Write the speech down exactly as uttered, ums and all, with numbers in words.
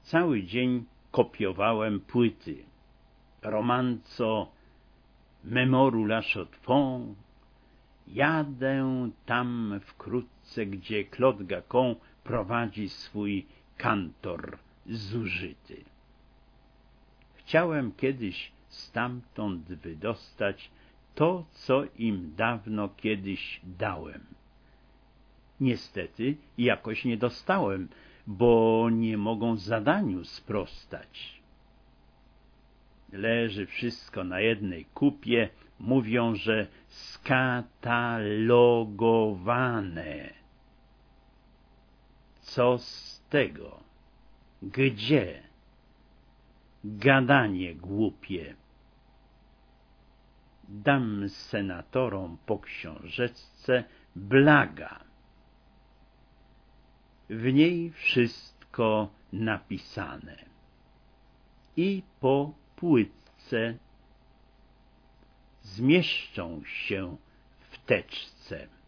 Cały dzień kopiowałem płyty. Romanco Memoru la Chaux-de-Fonds. Jadę tam wkrótce, gdzie Claude Gacon prowadzi swój kantor zużyty. Chciałem kiedyś stamtąd wydostać to, co im dawno kiedyś dałem. Niestety jakoś nie dostałem, bo nie mogą zadaniu sprostać. Leży wszystko na jednej kupie, mówią, że skatalogowane. Co z tego? Gdzie? Gadanie głupie. Dam senatorom po książeczce blaga. W niej wszystko napisane. I po płytce zmieszczą się w teczce.